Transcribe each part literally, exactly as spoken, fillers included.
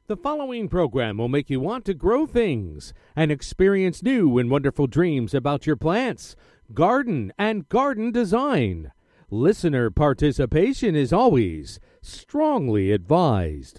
The following program will make you want to grow things and experience new and wonderful dreams about your plants, garden, and garden design. Listener participation is always strongly advised.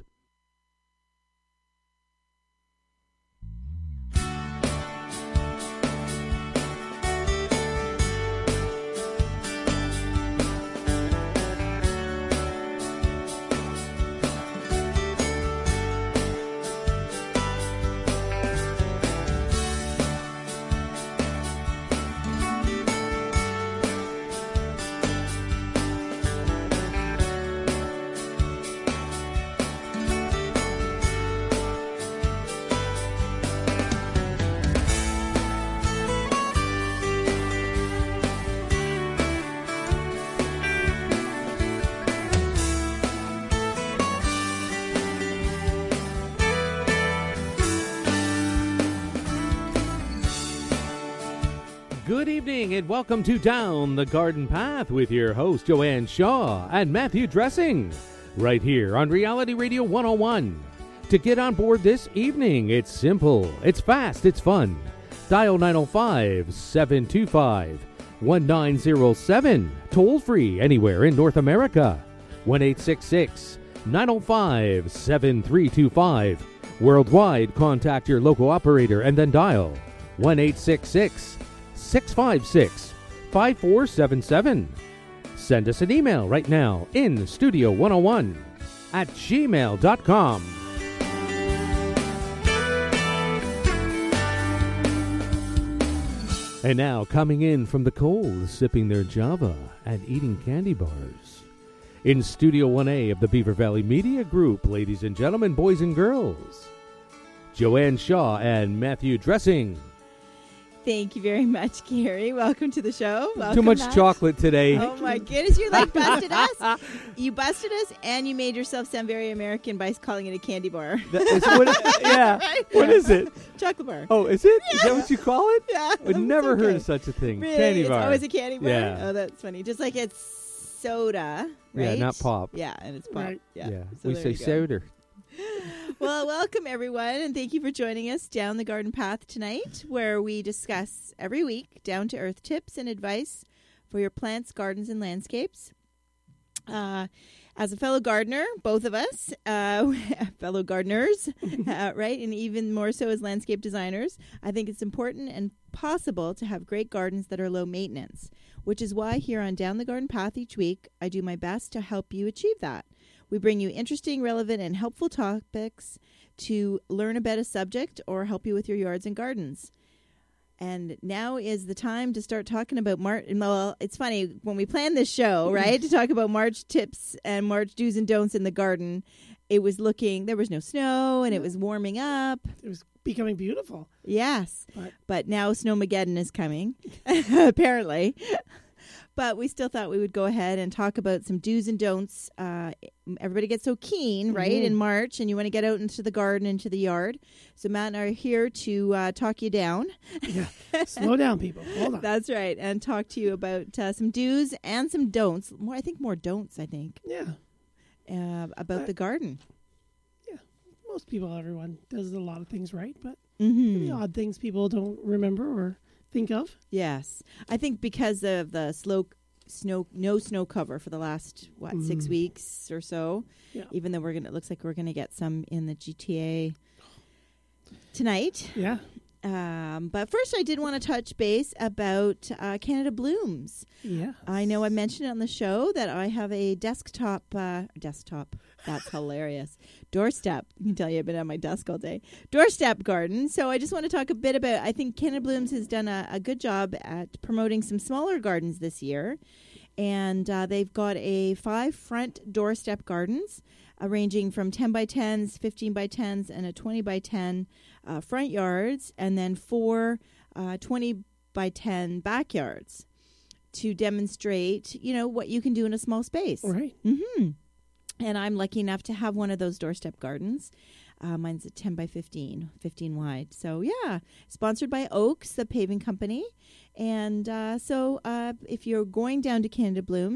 Good evening and welcome to Down the Garden Path with your host Joanne Shaw and Matthew Dressing, right here on Reality Radio one oh one. To get on board this evening, it's simple, it's fast, it's fun. Dial nine oh five, seven two five, one nine oh seven, toll free anywhere in North America. one eight six six, nine oh five, seven three two five. Worldwide, contact your local operator and then dial one eight six six, six five six, five four seven seven. Send us an email right now in studio one oh one at gmail dot com. And now, coming in from the cold, sipping their Java and eating candy bars, in Studio one A of the Beaver Valley Media Group, ladies and gentlemen, boys and girls, Joanne Shaw and Matthew Dressing. Thank you very much, Gary. Welcome to the show. Welcome, Too much Matt. chocolate today. Oh, my goodness. You like busted us. You busted us, and you made yourself sound very American by calling it a candy bar. That is what, yeah. Right? What is it? Chocolate bar. Oh, is it? Yeah. Is that what you call it? Yeah. I've never okay. heard of such a thing. Really? Candy It's bar. always a candy bar? Yeah. Oh, that's funny. Just like it's soda, right? Yeah, not pop. Yeah, and it's pop. Right. Yeah. Yeah. So we there say you go. soda. Well, welcome everyone, and thank you for joining us down the garden path tonight, where we discuss every week down-to-earth tips and advice for your plants, gardens, and landscapes. Uh, as a fellow gardener, both of us, uh, fellow gardeners, uh, right, and even more so as landscape designers, I think it's important and possible to have great gardens that are low maintenance, which is why here on Down the Garden Path each week, I do my best to help you achieve that. We bring you interesting, relevant, and helpful topics to learn about a subject or help you with your yards and gardens. And now is the time to start talking about March. Well, it's funny, when we planned this show, right, to talk about March tips and March do's and don'ts in the garden, it was looking, there was no snow, and it was warming up. It was becoming beautiful. Yes, But, but now Snowmageddon is coming, apparently. But we still thought we would go ahead and talk about some do's and don'ts. Uh, everybody gets so keen, right, Mhm. in March, and you want to get out into the garden, into the yard. So Matt and I are here to uh, talk you down. yeah, slow down, people. Hold on. That's right, and talk to you about uh, some do's and some don'ts. More, I think more don'ts, I think, Yeah, uh, about Uh, the garden. most people, everyone does a lot of things right, but Mm-hmm. the odd things people don't remember or think of. Yes. I think because of the slow snow, no snow cover for the last, what, six Mm. weeks or so, Yeah. even though we're going to, it looks like we're going to get some in the G T A tonight. Yeah, Um, but first, I did want to touch base about uh, Canada Blooms. yeah. I know I mentioned on the show that I have a desktop, uh, desktop, that's hilarious, doorstep. I can tell you I've been on my desk all day. Doorstep garden. So I just want to talk a bit about, I think Canada Blooms has done a, a good job at promoting some smaller gardens this year. And uh, they've got a five front doorstep gardens, uh, ranging from ten by tens, fifteen by tens, and a twenty by ten uh, front yards, and then four uh, twenty by ten backyards to demonstrate, you know, what you can do in a small space. Right. Mm-hmm. And I'm lucky enough to have one of those doorstep gardens. Uh, mine's a ten by fifteen, fifteen wide. So, yeah, sponsored by Oaks, the paving company. And uh, so uh, if you're going down to Canada Blooms,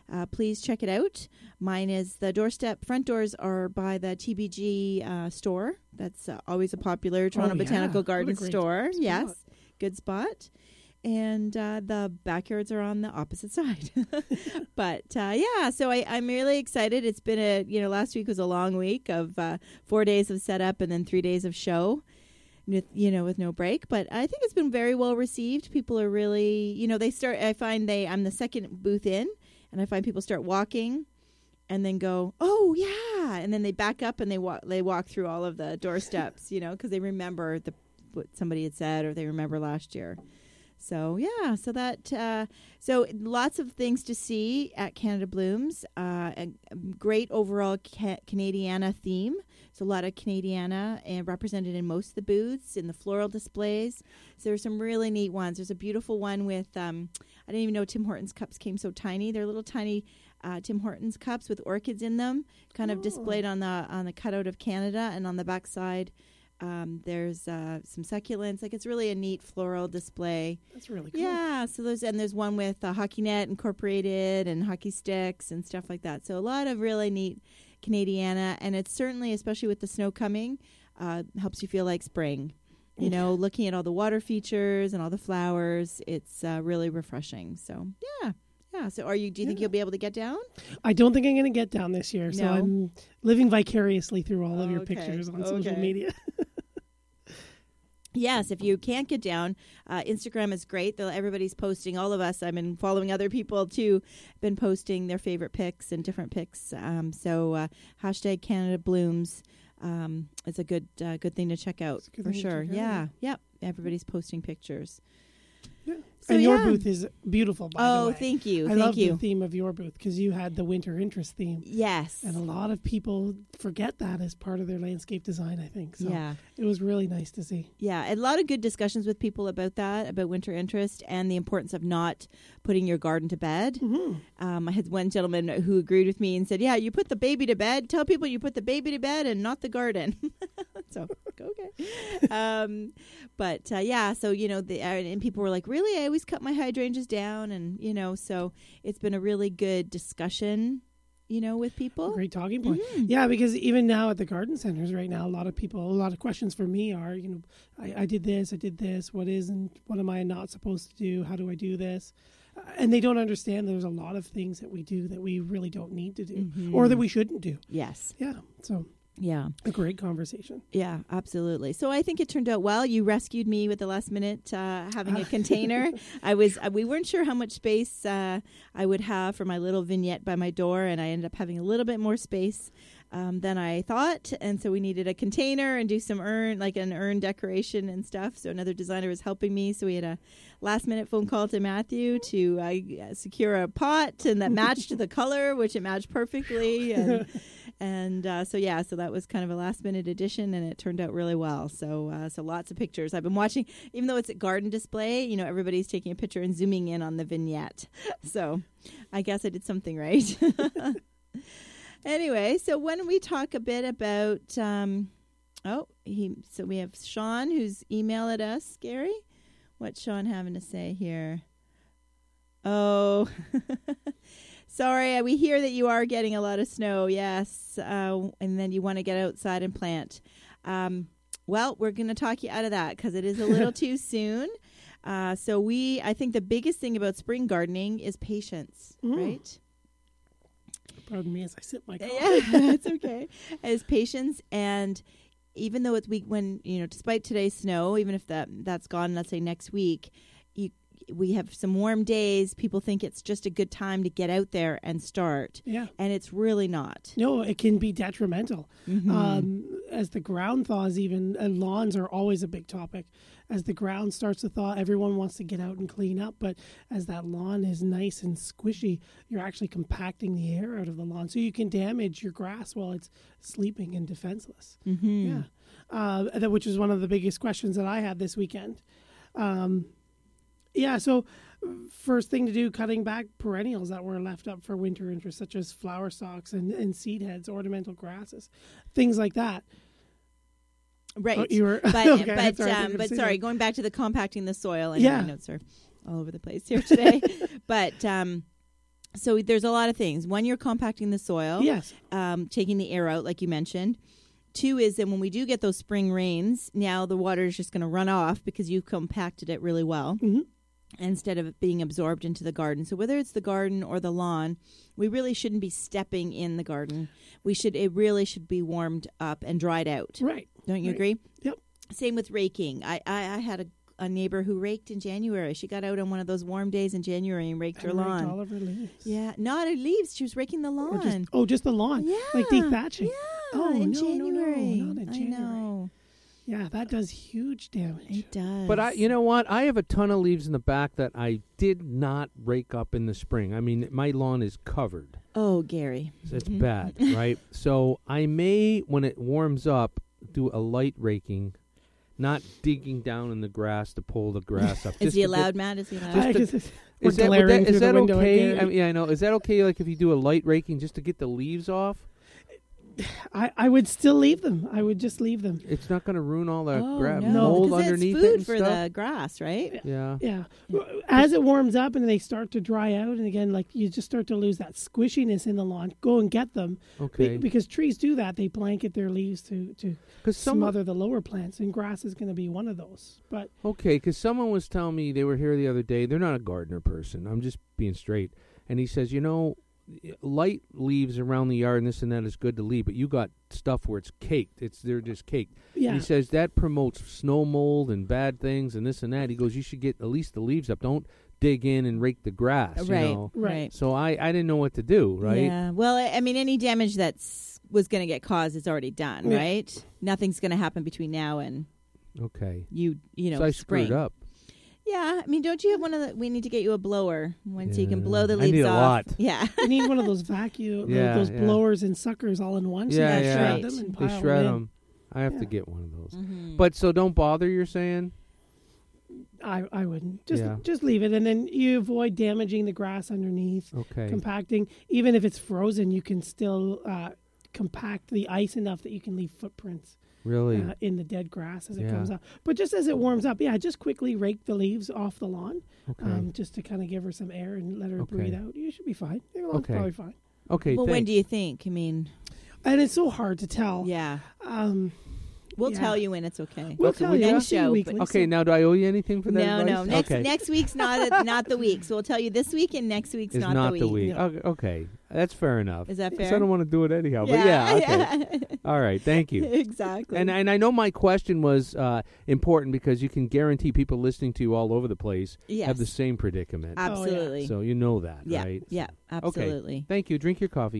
uh, please check it out. Mine is the doorstep. Front doors are by the T B G uh, store. That's uh, always a popular Toronto Oh, yeah. Botanical What a Garden great store. spot. Yes, good spot. And uh, the backyards are on the opposite side. But uh, yeah, so I, I'm really excited. It's been a, you know, last week was a long week of uh, four days of setup and then three days of show. With, you know, with no break, but I think it's been very well received. People are really, you know, they start, I find they, I'm the second booth in, and I find people start walking and then go, oh yeah. And then they back up and they walk, they walk through all of the doorsteps, you know, because they remember the, what somebody had said, or they remember last year. So yeah, so that, uh, so lots of things to see at Canada Blooms, uh, a, a great overall ca- Canadiana theme. So a lot of Canadiana and represented in most of the booths, in the floral displays. So there's some really neat ones. There's a beautiful one with, um, I didn't even know Tim Hortons cups came so tiny. They're little tiny uh, Tim Hortons cups with orchids in them, kind of Oh. displayed on the on the cutout of Canada, and on the back side um, there's uh, some succulents. Like, it's really a neat floral display. That's really cool. Yeah, so there's and there's one with a hockey net incorporated and hockey sticks and stuff like that. So a lot of really neat Canadiana, and it's certainly, especially with the snow coming, uh, helps you feel like spring. You know, looking at all the water features and all the flowers, it's uh, really refreshing. So yeah, yeah. So are you? Do you think Yeah. you'll be able to get down? I don't think I'm going to get down this year, so No? I'm living vicariously through all of your Okay, pictures on social okay. media. Yes, if you can't get down, uh, Instagram is great. They'll, everybody's posting. All of us, I've been following other people too, been posting their favorite pics and different pics. Um, so uh, hashtag Canada Blooms um, is a good uh, good thing to check out It's a good for thing to sure. check out, Yeah, yep. Everybody's posting pictures. Yeah. So, and your yeah. booth is beautiful, by Oh, the way. thank you, I thank love you. the theme of your booth because you had the winter interest theme. Yes. And a lot of people forget that as part of their landscape design, I think. So Yeah. it was really nice to see. Yeah, a lot of good discussions with people about that, about winter interest and the importance of not putting your garden to bed. Mm-hmm. Um, I had one gentleman who agreed with me and said, yeah, you put the baby to bed. Tell people you put the baby to bed and not the garden. So, okay. Um, but, uh, yeah, so, you know, the, uh, and people were like, really? I always cut my hydrangeas down. And, you know, so it's been a really good discussion, you know, with people. Great talking point. Mhm. Yeah, because even now at the garden centers right now, a lot of people, a lot of questions for me are, you know, I, I did this, I did this, what is and what am I not supposed to do? How do I do this? Uh, and they don't understand there's a lot of things that we do that we really don't need to do Mhm. or that we shouldn't do. Yes. Yeah, so Yeah. a great conversation. Yeah, absolutely. So I think it turned out well. You rescued me with the last minute uh, having a container. I was uh, we weren't sure how much space uh, I would have for my little vignette by my door, and I ended up having a little bit more space um, than I thought. And so we needed a container and do some urn, like an urn decoration and stuff. So another designer was helping me. So we had a last minute phone call to Matthew to uh, secure a pot and that matched the color, which it matched perfectly. And And uh, so, yeah, so that was kind of a last minute addition, and it turned out really well. So, uh, so lots of pictures. I've been watching, even though it's a garden display, you know, everybody's taking a picture and zooming in on the vignette. So I guess I did something right. Anyway, so why don't we talk a bit about, um, oh, he, so we have Sean who's emailed us, Gary. What's Sean having to say here? Oh, sorry, we hear that you are getting a lot of snow, yes, uh, and then you want to get outside and plant. Um, well, we're going to talk you out of that because it is a little too soon. Uh, so we, I think the biggest thing about spring gardening is patience, Mm. right? Pardon me as I sip my coffee. Yeah, that's okay. Is patience, and even though it's week when, you know, despite today's snow, even if that that's gone, let's say next week, you we have some warm days. People think it's just a good time to get out there and start, Yeah. and it's really not. No, it can be detrimental. Mhm. Um, as the ground thaws, even uh, lawns are always a big topic. As the ground starts to thaw, everyone wants to get out and clean up. But as that lawn is nice and squishy, you're actually compacting the air out of the lawn. So you can damage your grass while it's sleeping and defenseless. Mhm. Yeah. Uh, that, which is one of the biggest questions that I had this weekend. Um, yeah, so first thing to do, cutting back perennials that were left up for winter interest, such as flower stalks and, and seed heads, ornamental grasses, things like that. Right. Oh, you were, But okay, but sorry, I um, didn't but see sorry, that. going back to the compacting the soil. I know Yeah. my notes are all over the place here today. But um, So there's a lot of things. One, you're compacting the soil. Yes. Um, taking the air out, like you mentioned. Two is that when we do get those spring rains, now the water is just going to run off because you've compacted it really well. Mm-hmm. Instead of it being absorbed into the garden. So whether it's the garden or the lawn, we really shouldn't be stepping in the garden. We should, it really should be warmed up and dried out. Right. Don't you right. agree? Yep. Same with raking. I, I, I had a, a neighbor who raked in January. She got out on one of those warm days in January and raked her And raked lawn. all of her leaves. Yeah, not her leaves. She was raking the lawn. Or just, oh, just the lawn. yeah. Like dethatching. Yeah. Oh, in no, no, no, January. not in January. I know. Yeah, that does huge damage. It does. But I, you know what? I have a ton of leaves in the back that I did not rake up in the spring. I mean, my lawn is covered. Oh, Gary. So it's Mhm. bad, right? So I may, when it warms up, do a light raking, not digging down in the grass to pull the grass up. Is Just he to allowed, get- Matt? Is he allowed? I to- guess it's- we're Is that, would glaring that, is through the that window at okay? Gary. I mean, yeah, I know. Is that okay? Like if you do a light raking just to get the leaves off? I, I would still leave them. I would just leave them. It's not going to ruin all the Oh, gra- no. mold 'Cause underneath it's it food and for stuff. the grass, right? Yeah. Yeah. As it warms up and they start to dry out, and again, like you just start to lose that squishiness in the lawn, go and get them. Okay. Be- because trees do that. They blanket their leaves to, to Because some smother the lower plants, and grass is going to be one of those. But Okay, because someone was telling me, they were here the other day. They're not a gardener person. I'm just being straight. And he says, you know, light leaves around the yard and this and that is good to leave, but you got stuff where it's caked. It's they're just caked. yeah, And he says that promotes snow mold and bad things and this and that. He goes, you should get at least the leaves up. Don't dig in and rake the grass. You Right, know? Right. So I, I didn't know what to do. Right. Yeah. Well, I I mean, any damage that's was going to get caused is already done, Yeah. right? Nothing's going to happen between now and Okay. you, you know, so I spring. screwed up. Yeah. I mean, don't you have one of the? We need to get you a blower one so you can Yeah. blow the I leaves need a off. lot. Yeah. you need one of those vacuum, Yeah, those yeah. blowers and suckers all in one. So Yeah, you can yeah. shred Right. them and They pile shred them. them. I have to Yeah. get one of those. Mhm. But so don't bother, you're saying? in. I, I wouldn't just Yeah. just leave it, and then you avoid damaging the grass underneath. Okay. Compacting, even if it's frozen, you can still uh, compact the ice enough that you can leave footprints Really? uh, in the dead grass as it Yeah. comes up. But just as it warms up, yeah, just quickly rake the leaves off the lawn, Okay. um, just to kind of give her some air and let her Okay. breathe out. You should be fine. Your lawn's Okay. probably fine. okay. well, when thanks. do you think? I mean, And it's so hard to tell. yeah. Um, We'll Yeah. tell you when it's okay. we'll Okay, tell we you. can- We'll Next see you show, weekly, Okay, so- now do I owe you anything for that No, advice? no. Next okay. next week's not a, not the week. So we'll tell you this week, and next week's is not, not, the week. No. Okay, okay. That's fair enough. Is that Yes, fair? I don't want to do it anyhow, but yeah, okay. All right, thank you. exactly. And and I know my question was uh, important because you can guarantee people listening to you all over the place yes. have the same predicament. Absolutely. So you know that, yeah. right? Yeah. Absolutely. Thank you. Drink your coffee.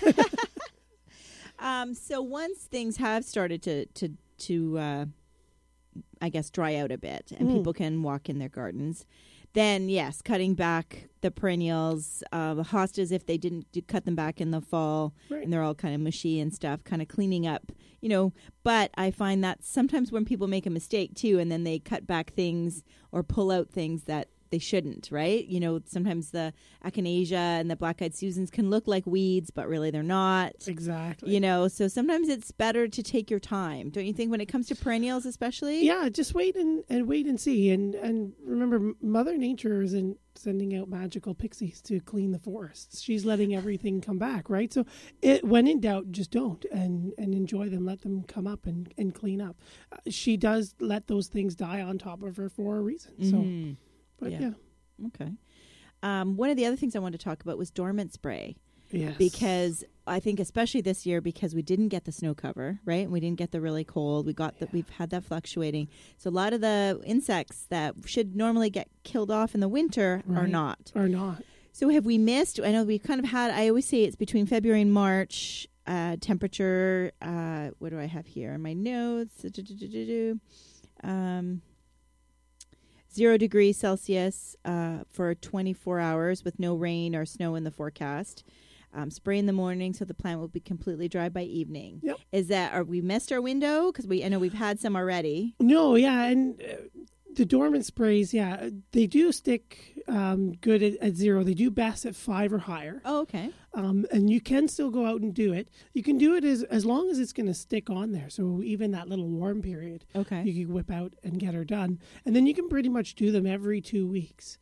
Um, so once things have started to to to uh, I guess dry out a bit and Mm. people can walk in their gardens, then yes, cutting back the perennials, uh, the hostas if they didn't do, cut them back in the fall Right. and they're all kind of mushy and stuff, kind of cleaning up, you know. But I find that sometimes when people make a mistake too, and then they cut back things or pull out things that they shouldn't, right? You know, sometimes the echinacea and the black-eyed Susans can look like weeds, but really they're not. Exactly. You know, so sometimes it's better to take your time, don't you think? When it comes to perennials, especially. Yeah, just wait and, and wait and see, and and remember, M- Mother Nature isn't sending out magical pixies to clean the forests. She's letting everything come back, right? So, it when in doubt, just don't and and enjoy them. Let them come up and and clean up. Uh, she does let those things die on top of her for a reason. So, Mhm. but Yeah. yeah, Okay. Um, one of the other things I wanted to talk about was dormant spray. yes, Because I think especially this year, because we didn't get the snow cover, right? And we didn't get the really cold. We got that. We've had that fluctuating. So a lot of the insects that should normally get killed off in the winter are Right. not. or not. So have we missed? I know we've kind of had, I always say it's between February and March. Uh, temperature, uh, what do I have here in my notes? Du-du-du-du-du. Um, zero degrees Celsius uh, for twenty-four hours with no rain or snow in the forecast. Um, spray in the morning so the plant will be completely dry by evening. Yep. Is that, are we missed our window? Because we, I know we've had some already. No, yeah, and uh, the dormant sprays, yeah, they do stick um, good at, at zero. They do best at five or higher. Oh, okay. Um, and you can still go out and do it. You can do it as as long as it's going to stick on there. So even that little warm period, Okay. you can whip out and get her done. And then you can pretty much do them every two weeks.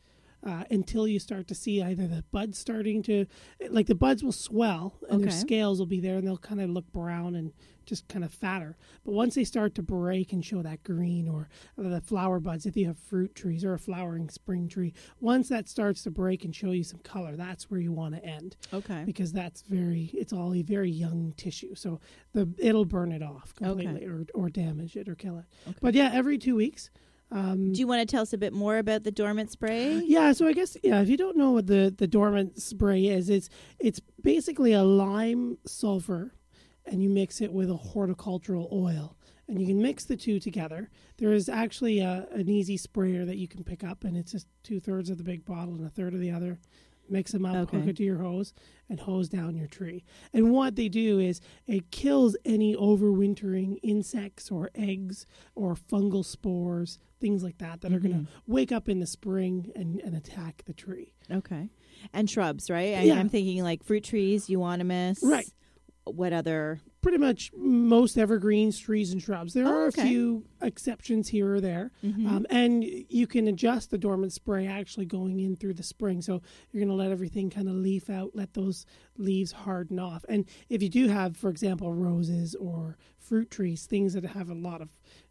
uh, until you start to see either the buds starting to, like the buds will swell and Okay. their scales will be there and they'll kind of look brown and just kind of fatter. But once they start to break and show that green, or the flower buds, if you have fruit trees or a flowering spring tree, once that starts to break and show you some color, that's where you want to end. Okay. Because that's very, it's all a very young tissue. So the it'll burn it off completely, Okay. or, or damage it or kill it. Okay. But yeah, every two weeks. Um, Do you want to tell us a bit more about the dormant spray? yeah, so I guess, yeah, if you don't know what the, the dormant spray is, it's it's basically a lime sulfur, and you mix it with a horticultural oil. And you can mix the two together. There is actually a, an easy sprayer that you can pick up, and it's just two-thirds of the big bottle and a third of the other. Mix them up, Okay. hook it to your hose, and hose down your tree. And what they do is it kills any overwintering insects or eggs or fungal spores, things like that, that are going to wake up in the spring and, and attack the tree. Okay. And shrubs, right? I, Yeah. I'm thinking like fruit trees, euonymus. Right. What other? Pretty much most evergreens, trees, and shrubs. There Oh, are okay. a few exceptions here or there. Mhm. Um, and you can adjust the dormant spray actually going in through the spring. So you're going to let everything kind of leaf out, let those leaves harden off. And if you do have, for example, roses or fruit trees, things that have a lot of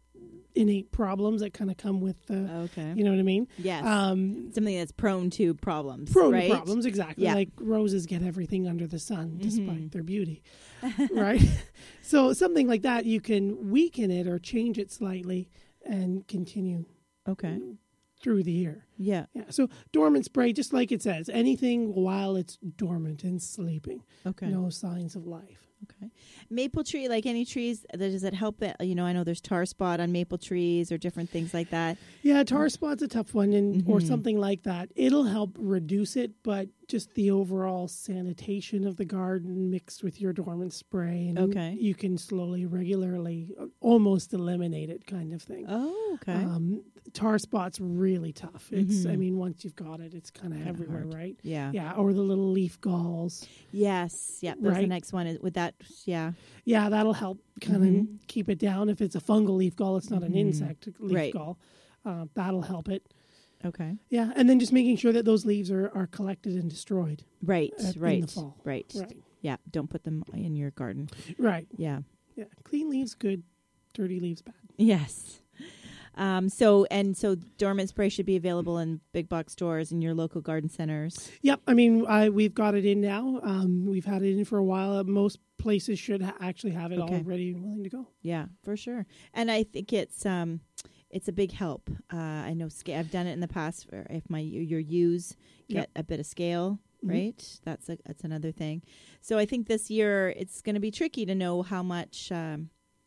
innate problems that kind of come with the, Okay. you know what I mean? Yes. Um, Something that's prone to problems. prone right? to problems, exactly. Yeah. Like roses get everything under the sun despite Mhm. their beauty, right? So something like that, you can weaken it or change it slightly and continue Okay. through the year. Yeah. Yeah. So dormant spray, just like it says, anything while it's dormant and sleeping. Okay. No signs of life. Okay. Maple tree, like any trees, does it help it? You know, I know there's tar spot on maple trees or different things like that. Yeah, tar spot's a tough one, and or Mhm. something like that. It'll help reduce it, but just the overall sanitation of the garden mixed with your dormant spray, and Okay. you can slowly, regularly, uh, almost eliminate it, kind of thing. Oh, okay. Um, tar spot's really tough. It's, I Mhm. mean, once you've got it, it's kind of Kinda everywhere, hard. right? yeah. Yeah, or the little leaf galls. Yes. Yeah. That's the Right. next one. Is with that. Yeah. Yeah, that'll help kind Mhm. of keep it down. If it's a fungal leaf gall, it's not an Mhm. insect leaf Right. gall. Uh, that'll help it. Okay. Yeah, and then just making sure that those leaves are, are collected and destroyed. Right. At- in right. the fall. Right. Right, Yeah. Don't put them in your garden. right. Yeah. Yeah, clean leaves good, dirty leaves bad. Yes. Um, so and so dormant spray should be available in big box stores and your local garden centers. Yep, I mean, I we've got it in now. Um, we've had it in for a while. Uh, Most places should ha- actually have it Okay. all ready and willing to go. Yeah, for sure. And I think it's um, it's a big help. Uh, I know sca- I've done it in the past. For if my your ewes get Yep. a bit of scale, Mhm. right? That's a, that's another thing. So I think this year it's going to be tricky to know how much um,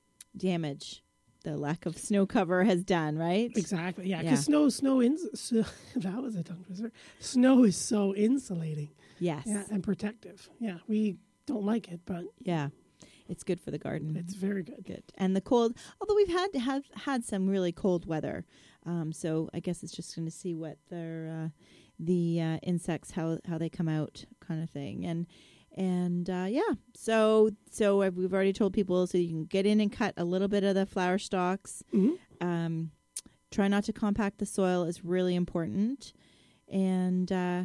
damage the lack of snow cover has done, right? Exactly, yeah, Yeah. because snow, snow, ins- so, that was a tongue twister. Snow is so insulating, Yes. yeah, and protective. Yeah, we don't like it, but Yeah. It's good for the garden. it's very good. Good. And the cold, although we've had have had some really cold weather, um, so I guess it's just going to see what their uh, the uh, insects how how they come out, kind of thing. And and uh, yeah, so so I've- we've already told people so you can get in and cut a little bit of the flower stalks. hmm Um, try not to compact the soil is really important, and. Uh,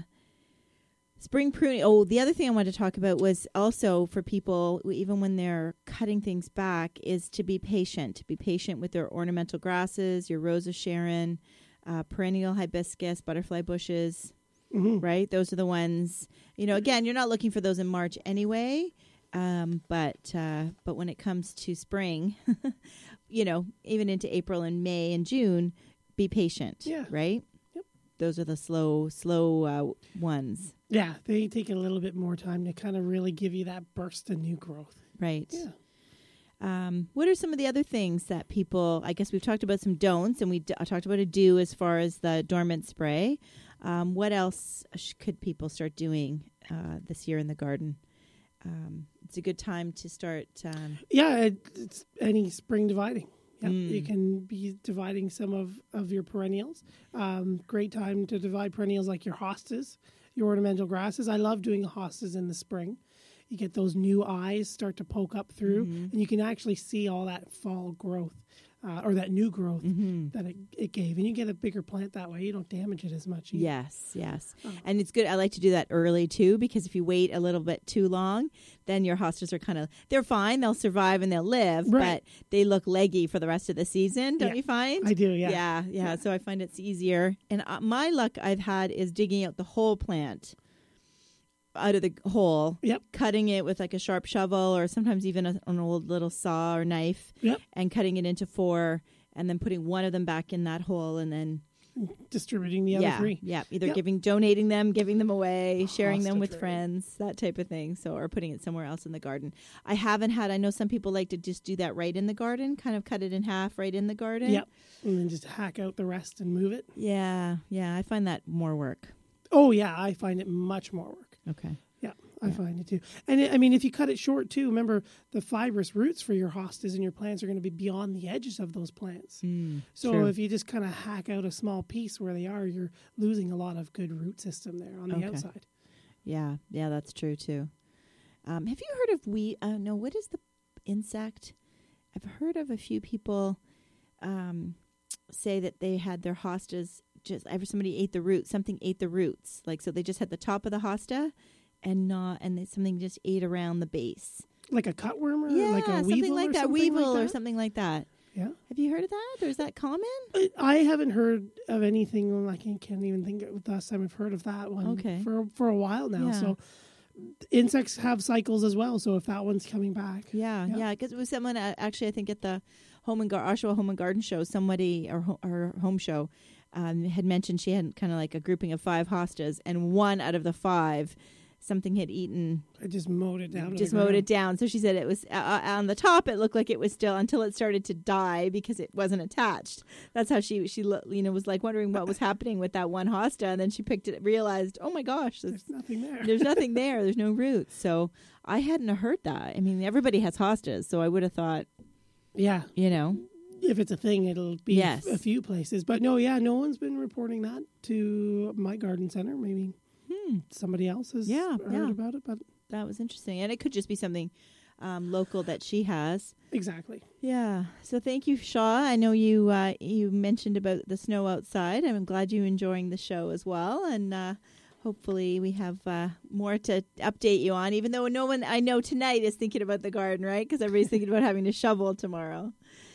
Spring pruning. Oh, the other thing I wanted to talk about was also for people, even when they're cutting things back, is to be patient. Be patient with their ornamental grasses, your Rose of Sharon, uh, perennial hibiscus, butterfly bushes, hmm right? Those are the ones, you know, again, you're not looking for those in March anyway. Um, but uh, but when it comes to spring, you know, even into April and May and June, be patient, Yeah. right? Yep. Those are the slow, slow uh, ones. Yeah, they take a little bit more time to kind of really give you that burst of new growth. Right. Yeah. Um, what are some of the other things that people, I guess we've talked about some don'ts and we d- I talked about a do as far as the dormant spray. Um, what else sh- could people start doing uh, this year in the garden? Um, it's a good time to start. Um, Yeah, it, it's any spring dividing. Yep. Mm. You can be dividing some of, of your perennials. Um, great time to divide perennials like your hostas, your ornamental grasses. I love doing hostas in the spring. You get those new eyes start to poke up through, Mhm. and you can actually see all that fall growth uh, or that new growth Mm-hmm. that it, it gave. And you get a bigger plant that way. You don't damage it as much either. Yes, yes. Oh. And it's good. I like to do that early too, because if you wait a little bit too long, then your hostas are kind of, they're fine. They'll survive and they'll live, Right. but they look leggy for the rest of the season. Don't Yeah. you find? I do, yeah. yeah. Yeah. Yeah. So I find it's easier. And uh, my luck I've had is digging out the whole plant out of the hole, Yep. cutting it with like a sharp shovel or sometimes even a, an old little saw or knife, Yep. and cutting it into four and then putting one of them back in that hole and then Distributing the other yeah, three. yeah, either Yep. giving, donating them, giving them away, sharing them Hosta with trade. friends, that type of thing. So, or putting it somewhere else in the garden. I haven't had. I know some people like to just do that right in the garden, kind of cut it in half right in the garden. Yep. And then just hack out the rest and move it. Yeah, yeah. I find that more work. Oh, yeah. I find it much more work. Okay. Yeah, I Yeah. find it too. And it, I mean, if you cut it short too, remember the fibrous roots for your hostas and your plants are going to be beyond the edges of those plants. Mm, So true. if you just kind of hack out a small piece where they are, you're losing a lot of good root system there on the Okay. outside. Yeah, yeah, that's true too. Um, have you heard of we? Uh, no, what is the insect? I've heard of a few people um, say that they had their hostas just ever somebody ate the roots. Something ate the roots, like so they just had the top of the hosta, and not and then something just ate around the base. Like a cutworm or Yeah, like a something weevil like or that, something weevil like or that? something like that. Yeah. Have you heard of that? Or is that common? I- I haven't heard of anything. I can't, can't even think of the last time I've heard of that one Okay. for for a while now. Yeah. So insects have cycles as well. So if that one's coming back, Yeah, Yeah. yeah. Because it was someone uh, actually, I think at the home and Gar- Oshawa Home and Garden Show, somebody or ho- or home show um, had mentioned she had kind of like a grouping of five hostas, and one out of the five, something had eaten, I just mowed it down. to just the mowed ground. it down. So she said it was uh, uh, on the top. It looked like it was still until it started to die because it wasn't attached. That's how she she lo- you know was like wondering what was happening with that one hosta, and then she picked it, realized, oh my gosh, there's, There's nothing there. there's nothing there. There's no roots. So I hadn't heard that. I mean, everybody has hostas, so I would have thought, Yeah. you know, If it's a thing, it'll be Yes. a few places. But no, yeah, no one's been reporting that to my garden center. Maybe hmm, somebody else has Yeah, heard yeah. about it. But that was interesting. And it could just be something um, local that she has. exactly. Yeah. So thank you, Shaw. I know you uh, you mentioned about the snow outside. I'm glad you're enjoying the show as well. And uh, hopefully we have uh, more to update you on, even though no one I know tonight is thinking about the garden, right? Because everybody's thinking about having to shovel tomorrow.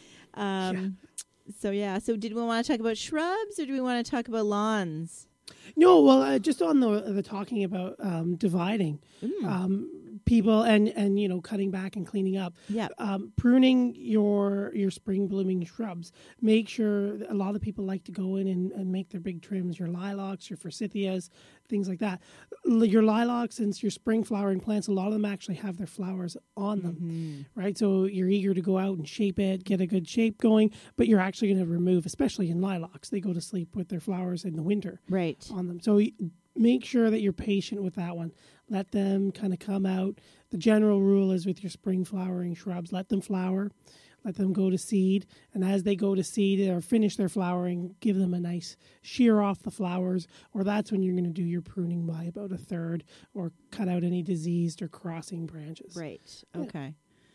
Um, So, yeah. So did we want to talk about shrubs or do we want to talk about lawns? No, well, uh, just on the the talking about um, dividing Mm. um, people and and you know cutting back and cleaning up. Yeah. Um, pruning your your spring blooming shrubs. Make sure a lot of people like to go in and, and make their big trims. Your lilacs, your forsythias, things like that. L- Your lilacs and your spring flowering plants. A lot of them actually have their flowers on them, Mhm. right? So you're eager to go out and shape it, get a good shape going, but you're actually going to remove, especially in lilacs. They go to sleep with their flowers in the winter Right. on them. So y- make sure that you're patient with that one. Let them kind of come out. The general rule is with your spring flowering shrubs, let them flower, let them go to seed. And as they go to seed or finish their flowering, give them a nice shear off the flowers, or that's when you're going to do your pruning by about a third or cut out any diseased or crossing branches. Right. Yeah. Okay.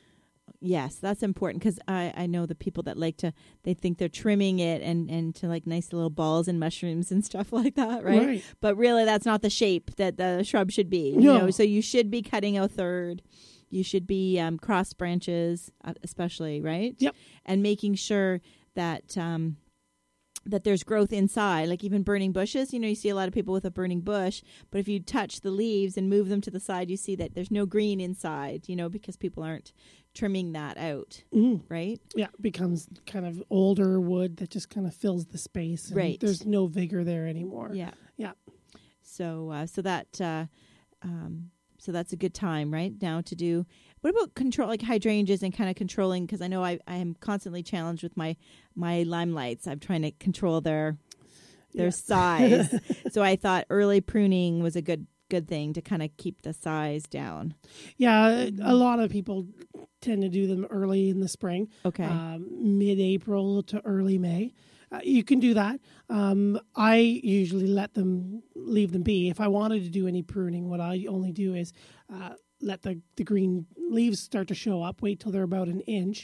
Yes, that's important because I, I know the people that like to, they think they're trimming it and, and to like nice little balls and mushrooms and stuff like that, right? Right. But really that's not the shape that the shrub should be. You No. know? So you should be cutting a third. You should be um, cross branches, uh, especially, right? Yep. And making sure that um, that there's growth inside, like even burning bushes. You know, you see a lot of people with a burning bush, but if you touch the leaves and move them to the side, you see that there's no green inside, you know, because people aren't trimming that out, Mhm. right? Yeah, it becomes kind of older wood that just kind of fills the space. And Right. There's no vigor there anymore. Yeah. Yeah. So, uh, so that, uh, um, so that's a good time, right? Now to do, what about control, like hydrangeas and kind of controlling, because I know I, I am constantly challenged with my, my limelights. I'm trying to control their, their Yeah. size. So I thought early pruning was a good, good thing to kind of keep the size down. Yeah, a lot of people tend to do them early in the spring, Okay. um, mid-April to early May. Uh, you can do that. Um, I usually let them leave them be. If I wanted to do any pruning, what I only do is uh, let the, the green leaves start to show up, wait till they're about an inch,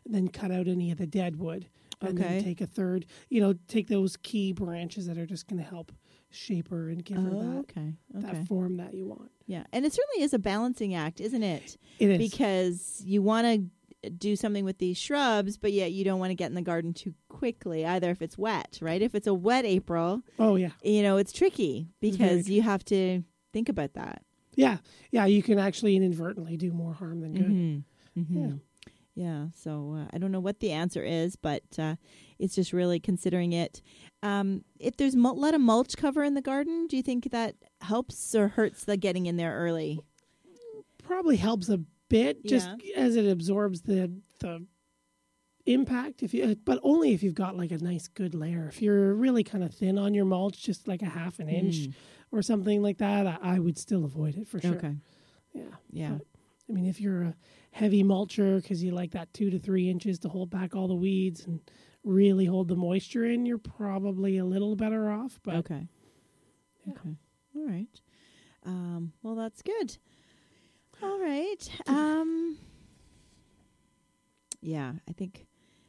and then cut out any of the dead wood. And Okay. then take a third, you know, take those key branches that are just going to help shape her and give her Oh, that, okay. Okay. that form that you want. Yeah. And it certainly is a balancing act, isn't it? It is. Because you want to do something with these shrubs, but yet you don't want to get in the garden too quickly, either if it's wet, right? If it's a wet April, oh, yeah. you know, it's tricky It's very because tricky. you have to think about that. Yeah. Yeah. You can actually inadvertently do more harm than good. Mm-hmm. Mm-hmm. Yeah. Yeah, so uh, I don't know what the answer is, but uh, it's just really considering it. Um, if there's a lot of mulch cover in the garden, do you think that helps or hurts the getting in there early? Probably helps a bit just Yeah. as it absorbs the the impact. If you, but only if you've got like a nice good layer. If you're really kind of thin on your mulch, just like a half an inch Mm. or something like that, I, I would still avoid it for sure. Okay, Yeah. yeah. But, I mean, if you're a heavy mulcher because you like that two to three inches to hold back all the weeds and really hold the moisture in, you're probably a little better off. But Okay. Yeah. Okay. All right. Um, well, that's good. All right. Um, yeah, I think.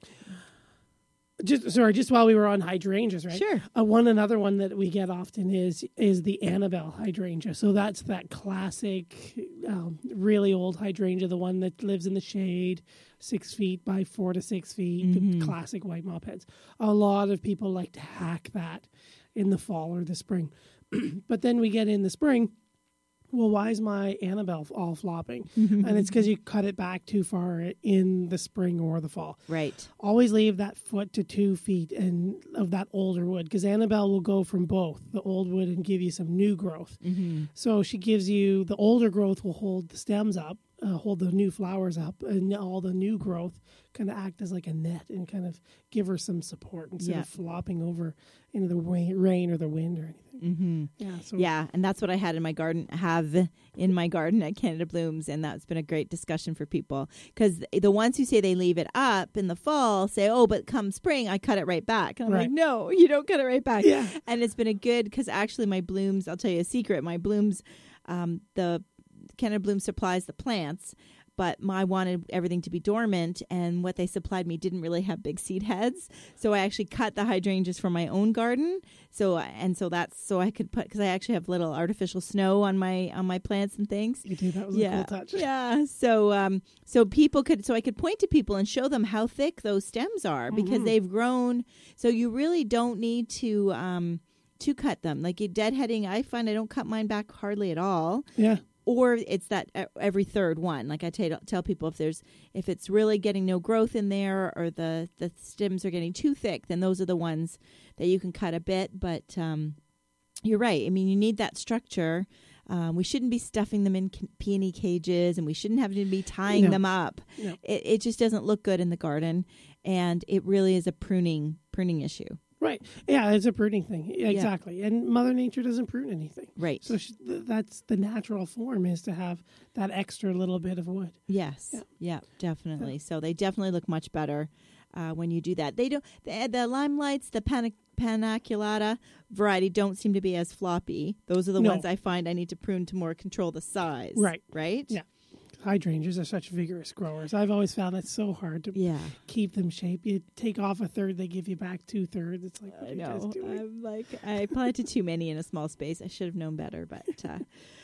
just sorry, just while we were on hydrangeas, right? Sure. Uh, one another one that we get often is is the Annabelle hydrangea. So that's that classic, um, really old hydrangea, the one that lives in the shade, six feet by four to six feet, Mhm. the classic white mop heads. A lot of people like to hack that in the fall or the spring, but then we get in the spring. Well, why is my Annabelle all flopping? And it's because you cut it back too far in the spring or the fall. Right. Always leave that foot to two feet and of that older wood, because Annabelle will go from both the old wood and give you some new growth. Mm-hmm. So she gives you the older growth will hold the stems up, uh, hold the new flowers up, and all the new growth kind of act as like a net and kind of give her some support instead Yeah. of flopping over into the wa- rain or the wind or anything. Mm-hmm. Yeah. So Yeah, and that's what I had in my garden, have in my garden at Canada Blooms, and that's been a great discussion for people. Because the ones who say they leave it up in the fall say, oh, but come spring, I cut it right back. And I'm Right. like, no, you don't cut it right back. Yeah. And it's been a good, because actually my blooms, I'll tell you a secret, my blooms, um, the Canada Bloom supplies the plants, but my, I wanted everything to be dormant, and what they supplied me didn't really have big seed heads. So I actually cut the hydrangeas from my own garden. So and so that's so I could put, because I actually have little artificial snow on my on my plants and things. you do. That was Yeah, a cool touch. yeah. So um, so people could, so I could point to people and show them how thick those stems are, because Mhm. they've grown. So you really don't need to um to cut them. Like deadheading, I find I don't cut mine back hardly at all. Yeah. Or it's that e- every third one. Like I tell tell people, if there's if it's really getting no growth in there, or the the stems are getting too thick, then those are the ones that you can cut a bit. But um, you're right. I mean, you need that structure. Um, we shouldn't be stuffing them in c- peony cages, and we shouldn't have to be tying No. them up. No. It, it just doesn't look good in the garden, and it really is a pruning pruning issue. Right. Yeah, it's a pruning thing. Yeah, exactly. And Mother Nature doesn't prune anything. Right. So she, th- that's the natural form, is to have that extra little bit of wood. Yes. Yeah. Yeah, definitely. So they definitely look much better uh, when you do that. They don't. The, the limelights, the pana, paniculata variety, don't seem to be as floppy. Those are the No. ones I find I need to prune to more control the size. Right. Right. Yeah. Hydrangeas are such vigorous growers. I've always found it so hard to Yeah. keep them shaped. You take off a third, they give you back two thirds. It's like, what I are you guys know. doing? I'm like, I planted too many in a small space. I should have known better, but. Uh,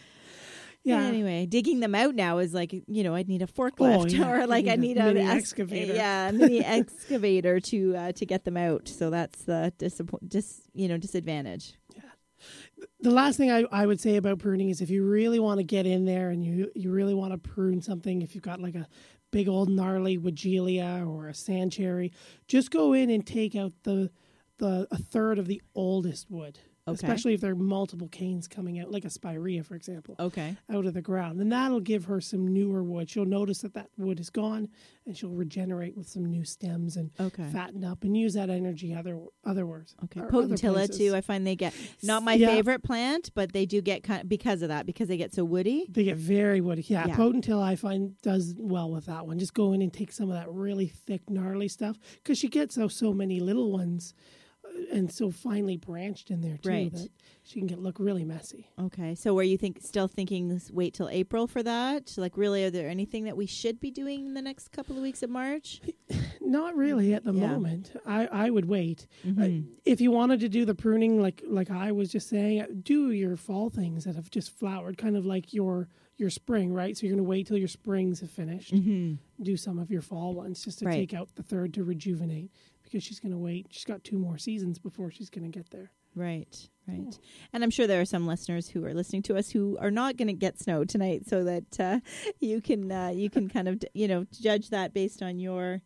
Yeah. Anyway, digging them out now is like, you know, I'd need a forklift Oh, yeah. or like You I need need a a mini ex- excavator. Yeah, a mini excavator to uh, to get them out. So that's the disappoint, dis, you know, disadvantage. The last thing I, I would say about pruning is if you really want to get in there and you, you really want to prune something, if you've got like a big old gnarly Weigela or a sand cherry, just go in and take out the the a third of the oldest wood. Okay. Especially if there are multiple canes coming out, like a spirea, for example, Okay. out of the ground. And that'll give her some newer wood. She'll notice that that wood is gone, and she'll regenerate with some new stems and Okay. fatten up and use that energy other otherwise. Okay. or other Potentilla places. too. I find they get not my Yeah. favorite plant, but they do get kind of, because of that, because they get so woody. They get very woody. Yeah, Yeah. Potentilla I find does well with that one. Just go in and take some of that really thick, gnarly stuff, because she gets so, so many little ones uh, and so finely branched in there too Right. that she can get look really messy. Okay. So were you think still thinking this wait till April for that? Like really, are there anything that we should be doing in the next couple of weeks of March? Not really at the Yeah. moment. I, I would wait. Mm-hmm. Uh, if you wanted to do the pruning, like like I was just saying, uh, do your fall things that have just flowered, kind of like your your spring, right? So you're going to wait till your springs have finished. Mm-hmm. Do some of your fall ones just to Right. take out the third to rejuvenate, because she's going to wait. She's got two more seasons before she's going to get there. Right, right. And I'm sure there are some listeners who are listening to us who are not going to get snow tonight, so that uh, you can uh, you can kind of you know judge that based on your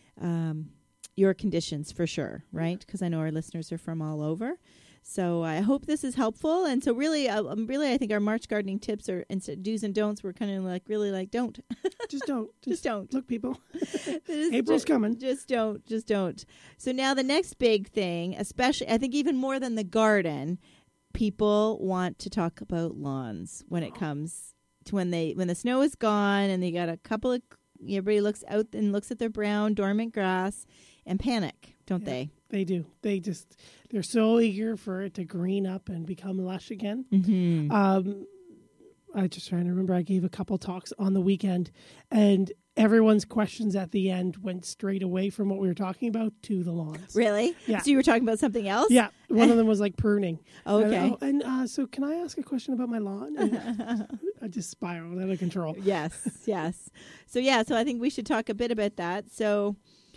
um, your conditions for sure, right? Because I know our listeners are from all over. So I hope this is helpful. And so really, uh, um, really, I think our March gardening tips are instead do's and don'ts. We're kind of like really like don't, Just don't. Just, just don't. Look, people. Just- April's ju- coming. Just don't. Just don't. So now the next big thing, especially, I think even more than the garden, people want to talk about lawns when it comes to when they when the snow is gone and they got a couple of everybody looks out and looks at their brown dormant grass and panic, don't Yeah. they? They do. They just, they're so eager for it to green up and become lush again. Mm-hmm. Um, I just trying to remember, I gave a couple talks on the weekend, and everyone's questions at the end went straight away from what we were talking about to the lawns. Really? Yeah. So you were talking about something else? Yeah. One of them was like pruning. Okay. And, oh, and uh, so can I ask a question about my lawn? And I just spiraled out of control. Yes, yes. So yeah, so I think we should talk a bit about that. So,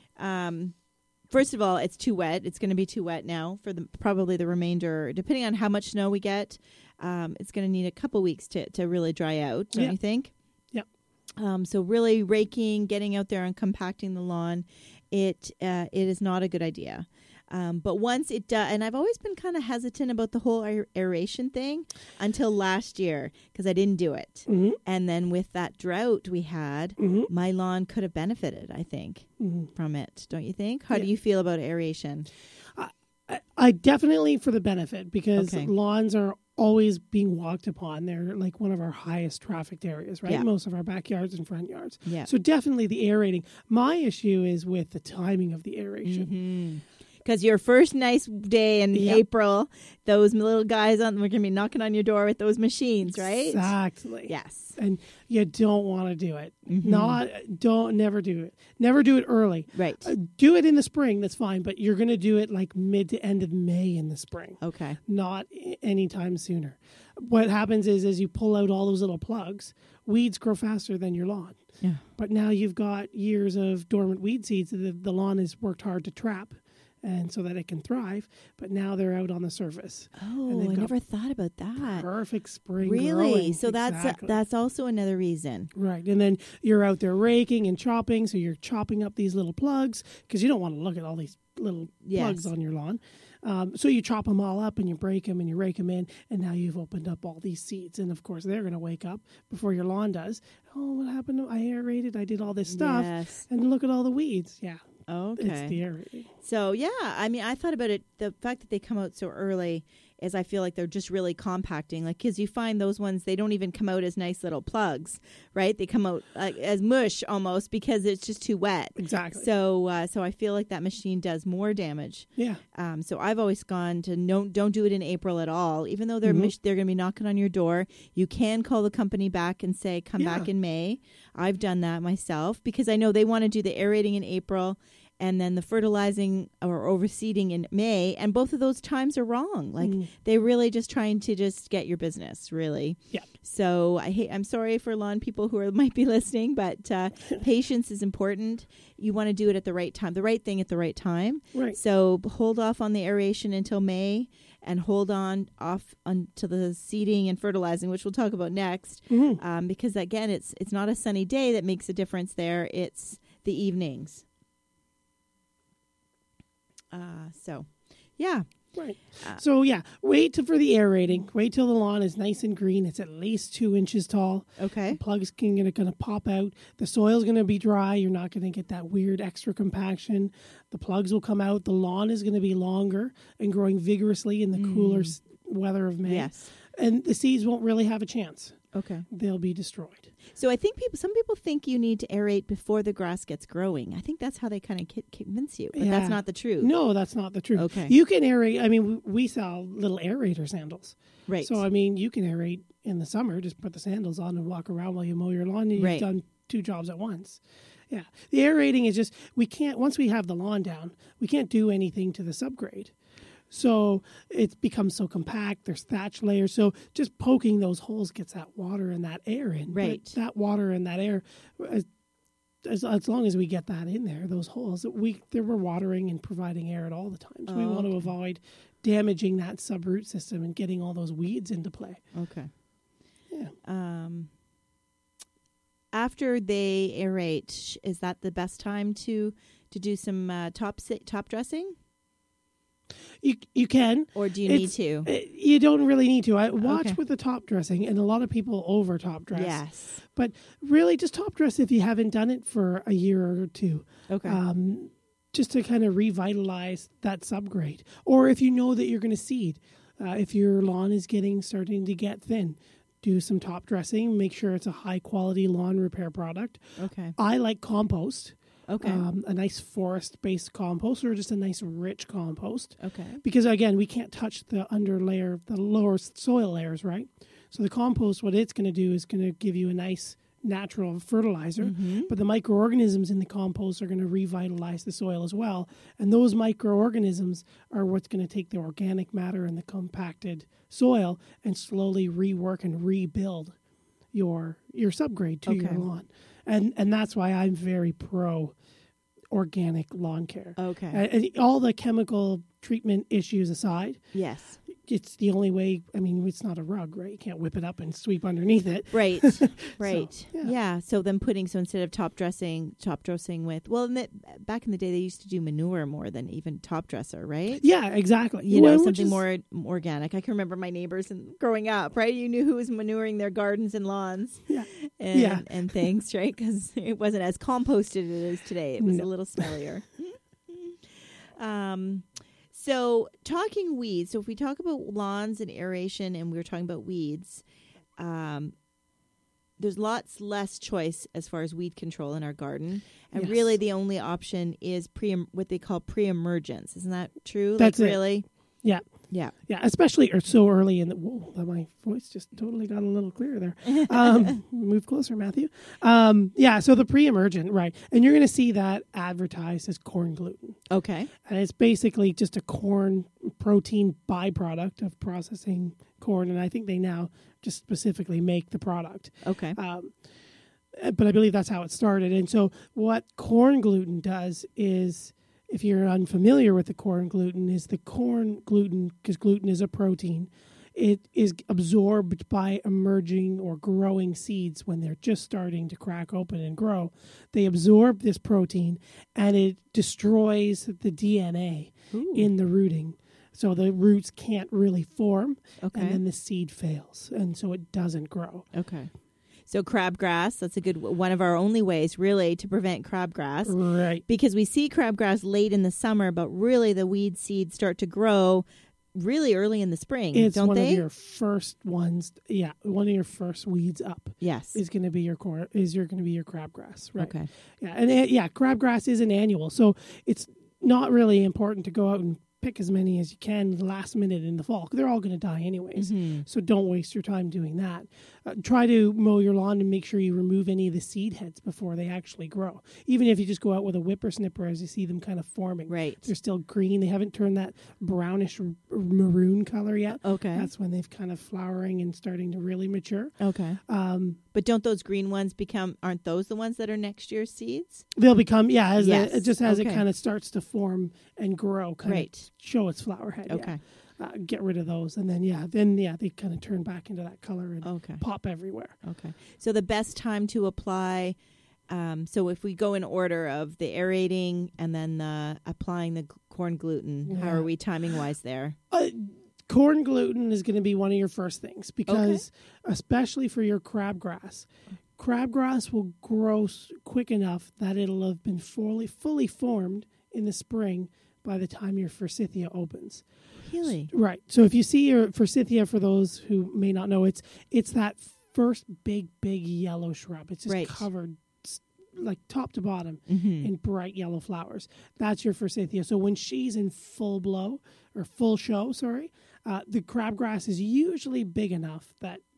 um, first of all, it's too wet. It's going to be too wet now for the probably the remainder, depending on how much snow we get. Um, it's going to need a couple weeks to to really dry out, don't Yeah. you think? Yeah. Um, so really raking, getting out there and compacting the lawn, it uh, it is not a good idea. Um, but once it does, and I've always been kind of hesitant about the whole aer- aeration thing until last year because I didn't do it. Mm-hmm. And then with that drought we had, Mm-hmm. my lawn could have benefited, I think, Mm-hmm. from it. Don't you think? How do Yeah. you feel about aeration? I, I definitely for the benefit, because Okay. lawns are always being walked upon. They're like one of our highest trafficked areas, right? Yeah. Most of our backyards and front yards. Yeah. So definitely the aerating. My issue is with the timing of the aeration. Because your first nice day in Yep. April, those little guys on we're going to be knocking on your door with those machines, right? Exactly. Yes. And you don't want to do it. Mhm. Not don't never do it. Never do it early. Right. Uh, do it in the spring. That's fine, but you're going to do it like mid to end of May in the spring. Okay. Not i- anytime sooner. What happens is, as you pull out all those little plugs, weeds grow faster than your lawn. Yeah. But now you've got years of dormant weed seeds that the, the lawn has worked hard to trap, and so that it can thrive. But now they're out on the surface. Oh, they've I got never thought about that. Perfect spring Really? growing. So that's Exactly. that's also another reason. Right. And then you're out there raking and chopping, so you're chopping up these little plugs because you don't want to look at all these little Yes. plugs on your lawn. Um, so you chop them all up and you break them and you rake them in, and now you've opened up all these seeds. And of course, they're going to wake up before your lawn does. Oh, what happened? I aerated. I did all this stuff. Yes. And look at all the weeds. Yeah. Okay. It's the aerating. So yeah, I mean, I thought about it. The fact that they come out so early is, I feel like they're just really compacting. Like, because you find those ones, they don't even come out as nice little plugs, right? They come out uh, as mush almost because it's just too wet. Exactly. So, uh, so I feel like that machine does more damage. yeah. Um, so I've always gone to no, don't do it in April at all. Even though they're Mhm. mis- they're going to be knocking on your door, you can call the company back and say, come Yeah. back in May. I've done that myself because I know they want to do the aerating in April and then the fertilizing or overseeding in May, and both of those times are wrong. Like Mm. they're really just trying to just get your business, really. Yeah. So I hate. I'm sorry for lawn people who are, might be listening, but uh, patience is important. You want to do it at the right time, the right thing at the right time. Right. So hold off on the aeration until May, and hold on off until the seeding and fertilizing, which we'll talk about next. Mhm. Um, because again, it's it's not a sunny day that makes a difference there. It's the evenings. Uh, so, yeah. Right. Uh, So yeah, wait to, for the aerating. Wait till the lawn is nice and green. It's at least two inches tall. Okay. The plugs can going to pop out. The soil's going to be dry. You're not going to get that weird extra compaction. The plugs will come out. The lawn is going to be longer and growing vigorously in the cooler s- weather of May. Yes. And the seeds won't really have a chance. Okay. They'll be destroyed. So I think people, some people think you need to aerate before the grass gets growing. I think that's how they kind of ki- convince you, but Yeah. that's not the truth. No, that's not the truth. Okay. You can aerate. I mean, we, we sell little aerator sandals. Right. So, I mean, you can aerate in the summer. Just put the sandals on and walk around while you mow your lawn, and Right. you've done two jobs at once. Yeah. The aerating is just, we can't, once we have the lawn down, we can't do anything to the subgrade. So it becomes so compact. There's thatch layers. So just poking those holes gets that water and that air in. Right. But that water and that air, as, as, as long as we get that in there, those holes, we we're watering and providing air at all the times. Oh, we want okay. to avoid damaging that subroot system and getting all those weeds into play. Okay. Yeah. Um, after they aerate, sh- is that the best time to to do some uh, top si- top dressing, You you can. or do you It's- need to? Uh, You don't really need to. I watch Okay. with the top dressing, and a lot of people over top dress. Yes. But really, just top dress if you haven't done it for a year or two. Okay. Um, just to kind of revitalize that subgrade. Or if you know that you're going to seed, uh, if your lawn is getting starting to get thin, do some top dressing. Make sure it's a high quality lawn repair product. okay. I like compost. Okay. Um, a nice forest based compost or just a nice rich compost. okay. Because again, we can't touch the under layer, the lower soil layers, right? So the compost, what it's going to do is going to give you a nice natural fertilizer, Mm-hmm. but the microorganisms in the compost are going to revitalize the soil as well. And those microorganisms are what's going to take the organic matter in the compacted soil and slowly rework and rebuild your your subgrade to your Okay. lawn. And and that's why I'm very pro organic lawn care. Okay. And, and all the chemical treatment issues aside, yes. it's the only way. I mean, it's not a rug, right? You can't whip it up and sweep underneath it. Right. Right. yeah. yeah. So then putting, so instead of top dressing, top dressing with, well, in the, back in the day, they used to do manure more than even top dresser, right? Yeah, exactly. You know, Well, which something is- more organic. I can remember my neighbors and growing up, right? You knew who was manuring their gardens and lawns Yeah. and, Yeah. and things, right? Because it wasn't as composted as it is today. It was No. a little smellier. um, so talking weeds. So if we talk about lawns and aeration and we were talking about weeds, um, there's lots less choice as far as weed control in our garden. And Yes. really the only option is pre what they call pre-emergence. Isn't that true? That's like it. really? Yeah. Yeah. Yeah, especially or so early in the. Whoa, my voice just totally got a little clearer there. Um, move closer, Matthew. Um, yeah, so the pre-emergent, right, and you're going to see that advertised as corn gluten, Okay. and it's basically just a corn protein byproduct of processing corn, and I think they now just specifically make the product. Okay. Um, but I believe that's how it started. And so what corn gluten does is, if you're unfamiliar with the corn gluten, is the corn gluten, because gluten is a protein, it is absorbed by emerging or growing seeds when they're just starting to crack open and grow. They absorb this protein and it destroys the D N A Ooh. in the rooting. So the roots can't really form, Okay. and then the seed fails, and so it doesn't grow. Okay. So crabgrass, that's a good one of our only ways really to prevent crabgrass, Right. because we see crabgrass late in the summer, but really the weed seeds start to grow really early in the spring, It's don't one they? of your first ones. Yeah, one of your first weeds up yes. is going to be your corn. Is you're going to be your crabgrass, right? Okay. Yeah, and uh, yeah, crabgrass is an annual, so it's not really important to go out and pick as many as you can last minute in the fall. They're all going to die anyways, Mhm. so don't waste your time doing that. Uh, try to mow your lawn and make sure you remove any of the seed heads before they actually grow. Even if you just go out with a whippersnipper as you see them kind of forming. Right. They're still green. They haven't turned that brownish r- maroon color yet. Okay. That's when they've kind of flowering and starting to really mature. Okay. Um, But don't those green ones become, aren't those the ones that are next year's seeds? they'll become, yeah, as Yes. it, just as Okay. it kind of starts to form and grow, kind Right. of show its flower head. yeah. Okay. Uh, get rid of those. And then, yeah, then, yeah, they kind of turn back into that color and Okay. pop everywhere. Okay. So the best time to apply, um, so if we go in order of the aerating and then the applying the g- corn gluten, how Yeah. are we timing wise there? Uh, corn gluten is going to be one of your first things because, especially for your crabgrass, crabgrass will grow s- quick enough that it'll have been fully fully formed in the spring by the time your forsythia opens. Really? Right. So if you see your forsythia, for those who may not know, it's it's that first big big yellow shrub. It's just Right. covered s- like top to bottom Mm-hmm. in bright yellow flowers. That's your forsythia. So when she's in full blow or full show, sorry, uh, the crabgrass is usually big enough that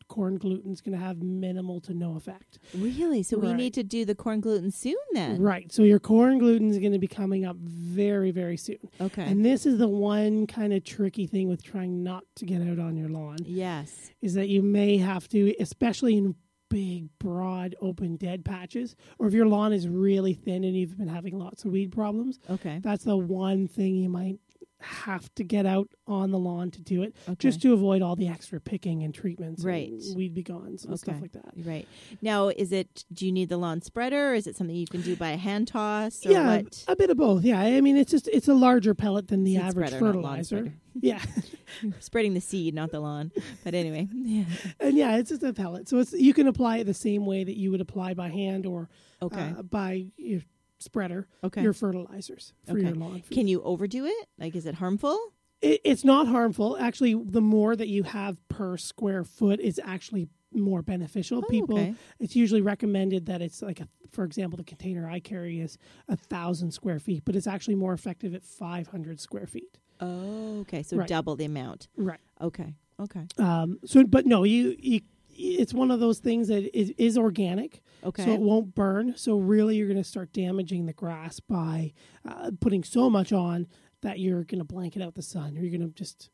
corn gluten is going to have minimal to no effect. Really? So we Right. need to do the corn gluten soon then? Right. So your corn gluten is going to be coming up very, very soon. Okay. And this is the one kind of tricky thing with trying not to get out on your lawn, yes. is that you may have to, especially in big, broad, open, dead patches, or if your lawn is really thin and you've been having lots of weed problems, Okay. that's the one thing you might have to get out on the lawn to do it, Okay. just to avoid all the extra picking and treatments Right. and weed be gone and stuff Okay. like that. Right. Now, is it, do you need the lawn spreader or is it something you can do by a hand toss or Yeah, what? a bit of both. Yeah, I mean, it's just it's a larger pellet than the Seed average spreader, not lawn fertilizer. spreader. Yeah, Spreading the seed, not the lawn. But anyway. Yeah. and yeah, it's just a pellet, so it's you can apply it the same way that you would apply by hand or Okay. uh, by your spreader Okay. your fertilizers for Okay. your lawn. food. Can you overdo it? Like, is it harmful? It, it's not harmful. Actually, the more that you have per square foot is actually more beneficial. Oh, People, okay. it's usually recommended that it's like, a, for example, the container I carry is a thousand square feet, but it's actually more effective at five hundred square feet. Oh, okay. So Right. double the amount. Right. Okay. Okay. Um. So, but no, you, you it's one of those things that is, is organic. Okay. So it won't burn. So really, you're going to start damaging the grass by uh, putting so much on that you're going to blanket out the sun, or you're going to just,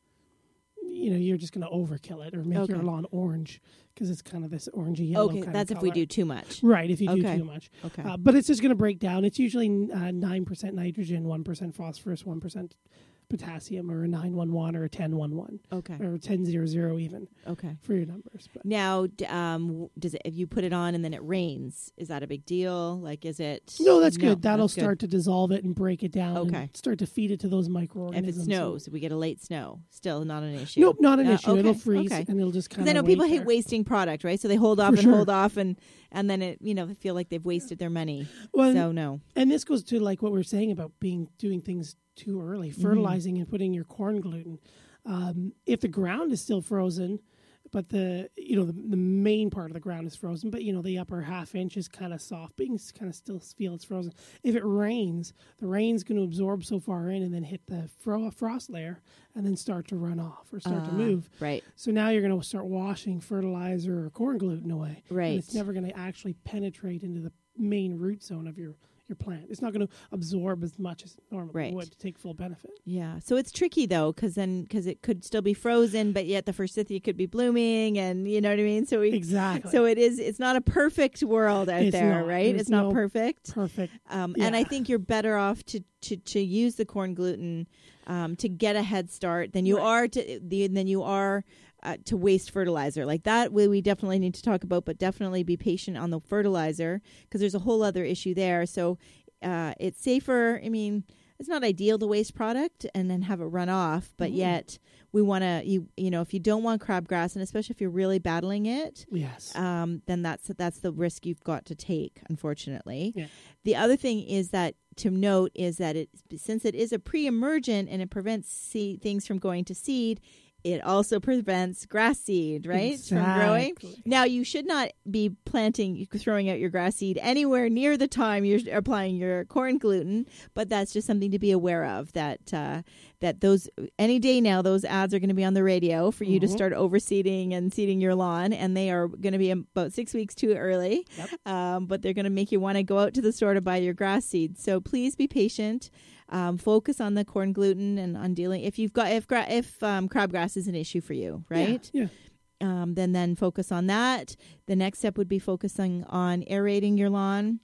you know, you're just going to overkill it or make your Okay. lawn orange because it's kind of this orangey yellow. Okay. kind That's of if we color. do too much. Right, if you do Okay. too much. Okay. Uh, but it's just going to break down. It's usually uh, nine percent nitrogen, one percent phosphorus, one percent potassium, or a nine one one or a ten one one, Okay. or ten zero zero even Okay. for your numbers. But Now, d- um, w- does it, if you put it on and then it rains, is that a big deal? Like, is it? no, that's good. That'll that's good. start to dissolve it and break it down Okay. and start to feed it to those If microorganisms. it snows, if we get a late snow, still not an issue. Nope, not an Uh, issue. okay, It'll freeze okay. and it'll just kind Because of I know people hate wasting product, right? So they hold off For and sure. hold off, and and then it, you know, they feel like they've wasted their money. Well, So no. and this goes to like what we we're saying about being doing things too early, Mm-hmm. fertilizing and putting your corn gluten. Um, if the ground is still frozen, but the you know the, the main part of the ground is frozen, but you know the upper half inch is kind of soft, but you can kind of still feel it's frozen. If it rains, the rain's going to absorb so far in and then hit the fro- frost layer and then start to run off or start to Ah, move. Right. So now you're going to start washing fertilizer or corn gluten away. Right. And it's never going to actually penetrate into the main root zone of your, your plant. It's not going to absorb as much as it normally Right. would to take full benefit. Yeah. So it's tricky though, because then because it could still be frozen, but yet the forsythia could be blooming, and you know what I mean. So we Exactly. So it is. It's not a perfect world out It's there, not. right? There's It's not no perfect. Perfect. Um, And I Yeah. think you're better off to, to, to use the corn gluten um, to get a head start than you Right. are to the than you are uh, to waste fertilizer. Like that, we, we definitely need to talk about, but definitely be patient on the fertilizer because there's a whole other issue there. So uh, it's safer. I mean, it's not ideal to waste product and then have it run off, but Mhm. yet we want to you you know if you don't want crabgrass, and especially if you're really battling it. Yes. Um, then that's that's the risk you've got to take, unfortunately. Yeah. The other thing is that to note is that it since it is a pre-emergent and it prevents seed, things from going to seed, it also prevents grass seed, right, from growing. Exactly. Now, you should not be planting, throwing out your grass seed anywhere near the time you're applying your corn gluten, but that's just something to be aware of, that uh, that those any day now, those ads are going to be on the radio for you to Mhm. start overseeding and seeding your lawn, and they are going to be about six weeks too early, Yep. um, but they're going to make you want to go out to the store to buy your grass seed. So please be patient. Um, focus on the corn gluten and on dealing. If you've got if gra- if um, crabgrass is an issue for you, right? Yeah. Um, then then focus on that. The next step would be focusing on aerating your lawn.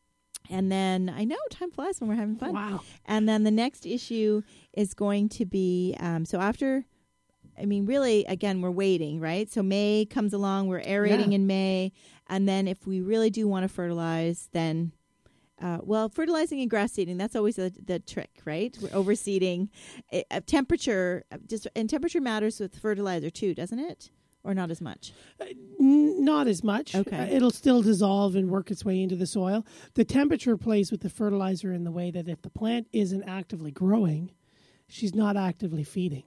And then I know time flies when we're having yeah. fun. Wow. And then the next issue is going to be um, so after. I mean, really, again, we're waiting, right? So May comes along, we're aerating Yeah. in May, and then if we really do want to fertilize, then. Uh, well, fertilizing and grass seeding, that's always the, the trick, right? We're overseeding. It, uh, temperature, uh, just and temperature matters with fertilizer too, doesn't it? Or not as much? N- Not as much. Okay. Uh, it'll still dissolve and work its way into the soil. The temperature plays with the fertilizer in the way that if the plant isn't actively growing, she's not actively feeding.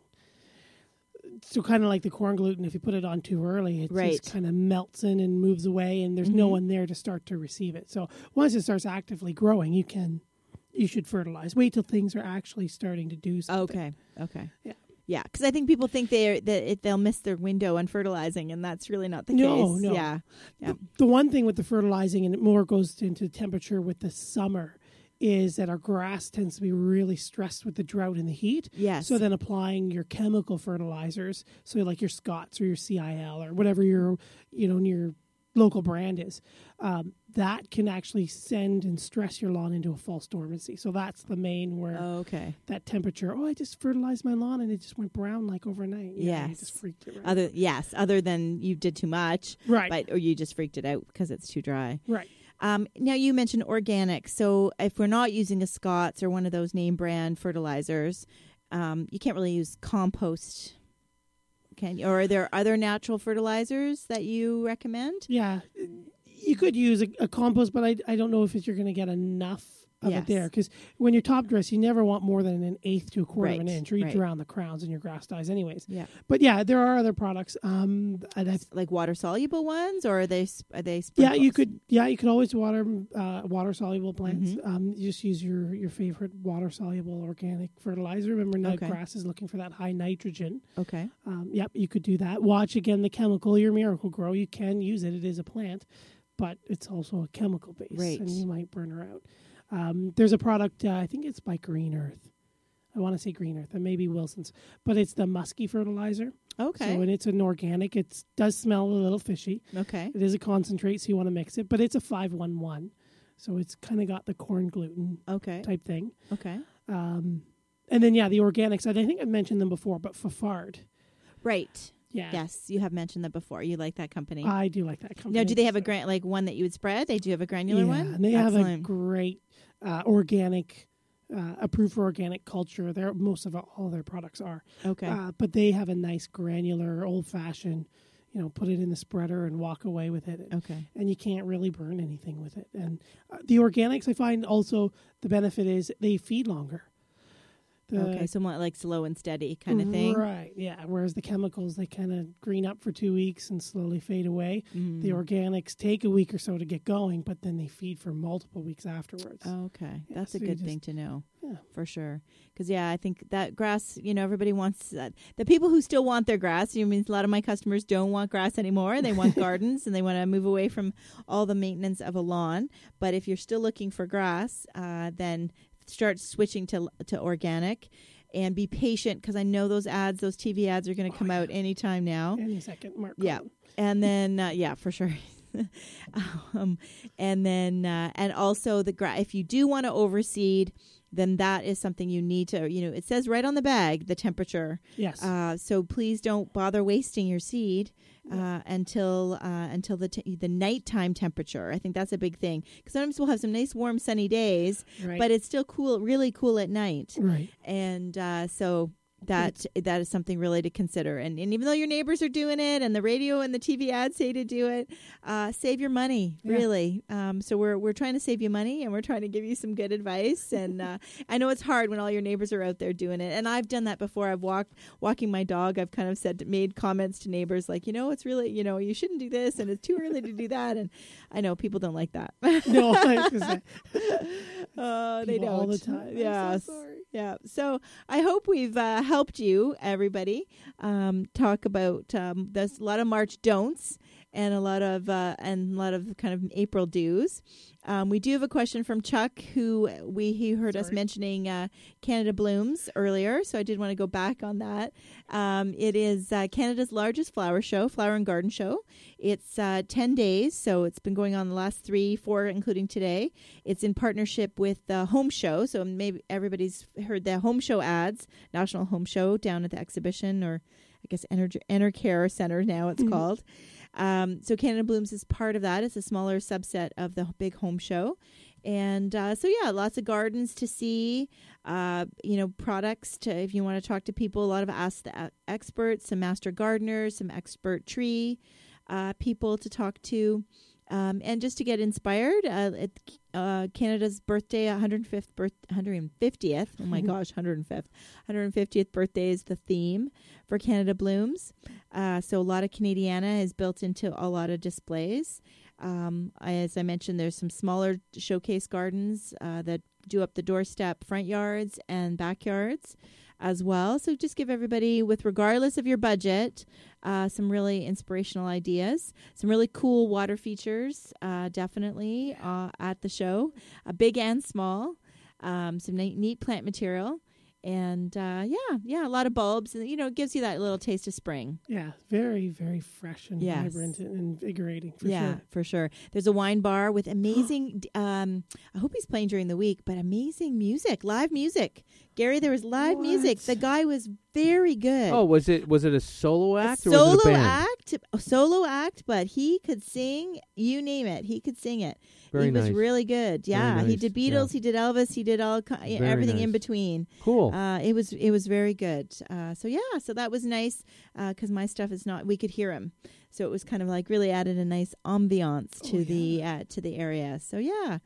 So kind of like the corn gluten, if you put it on too early, it Right. just kind of melts in and moves away, and there's no Mhm. one there to start to receive it. So once it starts actively growing, you can, you should fertilize. Wait till things are actually starting to do something. Okay, okay. Yeah. Yeah, because I think people think they that it, they'll miss their window on fertilizing, and that's really not the No, case. no. Yeah, yeah. The, the one thing with the fertilizing, and it more goes into temperature with the summer, is that our grass tends to be really stressed with the drought and the heat. Yes. So then applying your chemical fertilizers, so like your Scott's or your C I L or whatever your, you know, your local brand is, um, that can actually send and stress your lawn into a false dormancy. So that's the main where Oh, okay. that temperature, oh, I just fertilized my lawn and it just went brown like overnight. Yeah, you Yes. just freaked it right Other out. yes, other than you did too much, Right. but or you just freaked it out because it's too dry. Right. Um, now you mentioned organic, so if we're not using a Scott's or one of those name brand fertilizers, um, you can't really use compost. Can you? Or are there other natural fertilizers that you recommend? Yeah. You could use a, a compost, but I, I don't know if it's, you're going to get enough of Yes. it there. Because when you're top dress, you never want more than an eighth to a quarter of an Right, inch, or you right. drown the crowns and your grass dies anyways. Yeah, But yeah, there are other products. Um, and I, like water soluble ones, or are they sp- are they? yeah, Sprinkles? you could. Yeah, you could always water uh, water soluble plants. Mhm. Um, you just use your your favorite water soluble organic fertilizer. Remember, now Okay. grass is looking for that high nitrogen. Okay. Um, yep, you could do that. Watch again the chemical, your Miracle Grow. You can use it. It is a plant, but it's also a chemical base, Right. and you might burn her out. Um, there's a product, uh, I think it's by Green Earth. I want to say Green Earth, and maybe Wilson's, but it's the musky fertilizer. Okay. So, and it's an organic. It does smell a little fishy. okay. It is a concentrate, so you want to mix it, but it's a five one one. So it's kind of got the corn gluten Okay. type thing. Okay. Um, and then, yeah, the organics. I think I mentioned them before, but Fafard. Right. Yeah. Yes, you have mentioned that before. You like that company. I do like that company. Now, do they have a gran- like one that you would spread? They do have a granular yeah, one. and they have a Excellent. great uh, organic, uh, approved for organic culture. They're, most of all their products are. Okay. Uh, but they have a nice granular, old-fashioned, you know, put it in the spreader and walk away with it. okay. And you can't really burn anything with it. And uh, the organics, I find also the benefit is they feed longer. The, Okay. So more like slow and steady kind of thing. Right, yeah. Whereas the chemicals, they kind of green up for two weeks and slowly fade away. Mm. The organics take a week or so to get going, but then they feed for multiple weeks afterwards. Okay. Yeah, That's a so you good just- thing to know. Yeah. For sure. Because, yeah, I think that grass, you know, everybody wants that. The people who still want their grass, you know, means a lot of my customers don't want grass anymore. They want gardens and they want to move away from all the maintenance of a lawn. But if you're still looking for grass, uh, then start switching to to organic. And be patient, because I know those ads, those T V ads are going to Oh, come yeah. out anytime now. Any second, Mark. Yeah. Cullen. And then, uh, yeah, for sure. um, and then, uh, and also the gra- if you do want to overseed, then that is something you need to, you know, it says right on the bag, the temperature. Yes. Uh, so please don't bother wasting your seed uh, until uh, until the t- the nighttime temperature. I think that's a big thing, because sometimes we'll have some nice warm sunny days, right. but it's still cool, really cool at night. right. And uh, so that that is something really to consider. And, and even though your neighbors are doing it and the radio and the T V ads say to do it, uh, save your money, Yeah. really. Um, so we're we're trying to save you money, and we're trying to give you some good advice. And uh, I know it's hard when all your neighbors are out there doing it. And I've done that before. I've walked walking my dog. I've kind of said made comments to neighbors like, you know, it's really, you know, you shouldn't do this, and it's too early to do that. And I know people don't like that. No, I was gonna say, Uh, they people don't all the time. I'm so Yeah, sorry. yeah. So I hope we've uh, helped you, everybody, um, talk about um, there's a lot of March don'ts and a lot of uh, and a lot of kind of April do's. Um, we do have a question from Chuck, who we he heard us Sorry. mentioning uh, Canada Blooms earlier, so I did want to go back on that. Um, it is uh, Canada's largest flower show, flower and garden show. It's uh, ten days, so it's been going on the last three, four, including today. It's in partnership with the Home Show, so maybe everybody's heard the Home Show ads, National Home Show down at the exhibition, or I guess Ener- Enercare Center now it's Mhm. called. Um, so Canada Blooms is part of that. It's a smaller subset of the big home show. And uh, so, yeah, lots of gardens to see, uh, you know, products to, if you want to talk to people, a lot of Ask the Experts, some master gardeners, some expert tree uh, people to talk to. Um, and just to get inspired, uh, it, uh, Canada's birthday, one hundred fifth birth, one hundred fiftieth. Oh my gosh, one hundred fifth, one hundred fiftieth birthday is the theme for Canada Blooms. Uh, so a lot of Canadiana is built into a lot of displays. Um, as I mentioned, there's some smaller showcase gardens uh, that do up the doorstep front yards and backyards as well. So just give everybody, with regardless of your budget, uh, some really inspirational ideas, some really cool water features, uh, definitely uh, at the show, uh, big and small, um, some neat, neat plant material. And, uh, yeah, yeah, a lot of bulbs. And, you know, it gives you that little taste of spring. Yeah, very, very fresh and Yes. vibrant and invigorating, for yeah, sure. for sure. There's a wine bar with amazing, um, I hope he's playing during the week, but amazing music, live music. Gary, there was live What? music. The guy was very good. Oh, was it was it a solo act a or was solo it a band? act, a solo act, but he could sing, you name it. He could sing it. Very he was nice. really good. Very Yeah, he nice, did yeah. Beatles, he did Elvis, he did all ki- Very everything in nice. between. Cool. Uh, it was it was very good. Uh, so yeah, so that was nice because my stuff is not. We could hear him, so it was kind of like really added a nice ambiance to Oh, the uh, to the area. So yeah.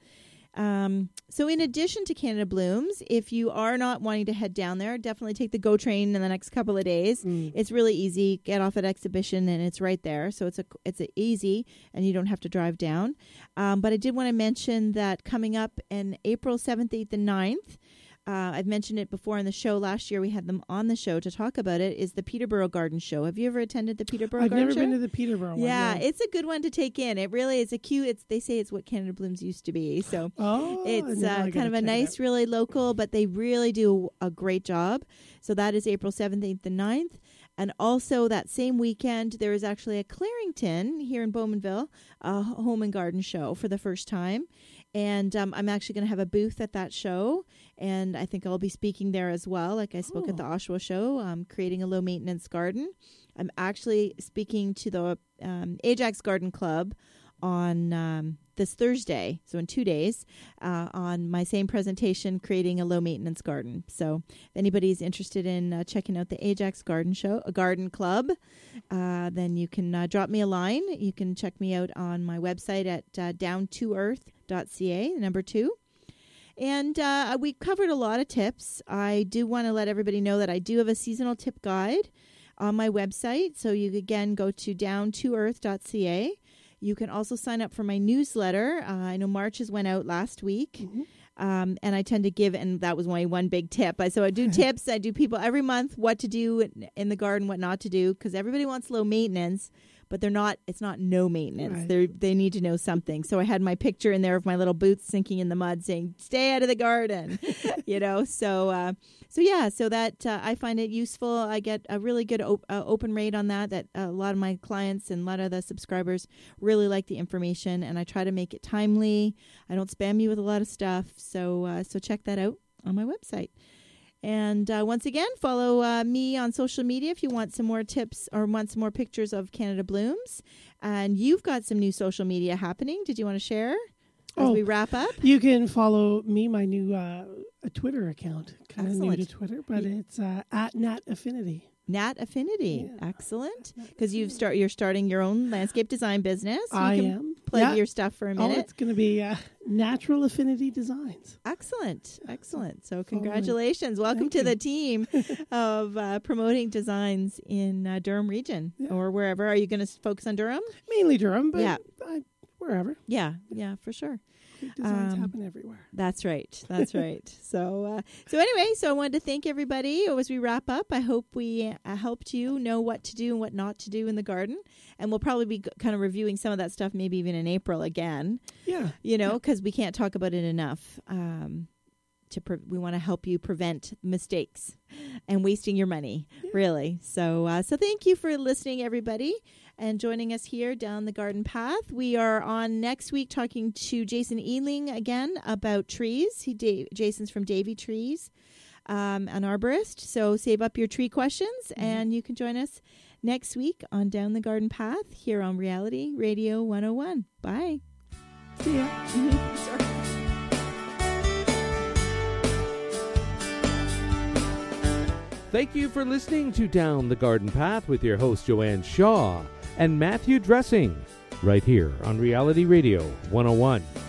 Um, so in addition to Canada Blooms, if you are not wanting to head down there, definitely take the GO train in the next couple of days. Mm. It's really easy. Get off at Exhibition and it's right there. So it's a it's a easy and you don't have to drive down. Um, but I did want to mention that coming up in April seventh, eighth, and ninth, uh, I've mentioned it before in the show. Last year we had them on the show to talk about it, is the Peterborough Garden Show. Have you ever attended the Peterborough I've Garden never Show? been to the Peterborough one. Yeah, no. it's a good one to take in. It really is a cute, it's they say it's what Canada Blooms used to be. So Oh, it's now I uh, gotta kind of a check it nice, out. really local, but they really do a great job. So that is April seventh, eighth, and ninth. And also that same weekend, there is actually a Clarington here in Bowmanville, a home and garden show for the first time. And um, I'm actually going to have a booth at that show. And I think I'll be speaking there as well. Like I spoke Oh. at the Oshawa show, um, creating a low maintenance garden. I'm actually speaking to the um, Ajax Garden Club on um, this Thursday, so in two days, uh, on my same presentation, creating a low maintenance garden. So if anybody's interested in uh, checking out the Ajax Garden Show, a garden club, uh, then you can uh, drop me a line. You can check me out on my website at uh, down to earth dot c a, number two. And uh, we covered a lot of tips. I do want to let everybody know that I do have a seasonal tip guide on my website. So you again go to down to earth dot c a. You can also sign up for my newsletter. Uh, I know March has went out last week. Mm-hmm. Um, and I tend to give, and that was my one big tip. I, so I do tips. I do people every month what to do in, in the garden, what not to do, because everybody wants low maintenance, but they're not. It's not no maintenance. Right. They they need to know something. So I had my picture in there of my little boots sinking in the mud, saying "Stay out of the garden," you know. So uh, so yeah. So that uh, I find it useful. I get a really good op- uh, open rate on that. That a lot of my clients and a lot of the subscribers really like the information, and I try to make it timely. I don't spam you with a lot of stuff. So uh, so check that out on my website. And uh, once again, follow uh, me on social media if you want some more tips or want some more pictures of Canada Blooms. And you've got some new social media happening. Did you want to share as Oh. we wrap up? You can follow me, my new uh, a Twitter account. Kind of new to Excellent. Twitter, but it's uh, at Nat Affinity. Nat Affinity. Yeah. Excellent. Because you've start, you're starting your own landscape design business. You I can am. plug Yeah. your stuff for a Oh, minute. it's going to be uh, Natural Affinity Designs. Excellent. Excellent. So Following. congratulations. Welcome Thank to you. the team of uh, promoting designs in uh, Durham region Yeah. or wherever. Are you going to focus on Durham? Mainly Durham, but Yeah. I, wherever. Yeah. Yeah, for sure. Good designs Um, happen everywhere. That's right. That's right. So, uh, so anyway, so I wanted to thank everybody as we wrap up. I hope we uh, helped you know what to do and what not to do in the garden. And we'll probably be g- kind of reviewing some of that stuff maybe even in April again, Yeah. you know, because we can't talk about it enough. Um, to pre- we want to help you prevent mistakes and wasting your money, Yeah. really. So, uh, so thank you for listening, everybody, and joining us here down the garden path. We are on next week talking to Jason Ealing again about trees. He da- Jason's from Davy Trees, um, an arborist. So save up your tree questions, Mm-hmm. and you can join us next week on Down the Garden Path here on Reality Radio one oh one. Bye. See ya. Sorry. Thank you for listening to Down the Garden Path with your host Joanne Shaw and Matthew Dressing, right here on Reality Radio one oh one.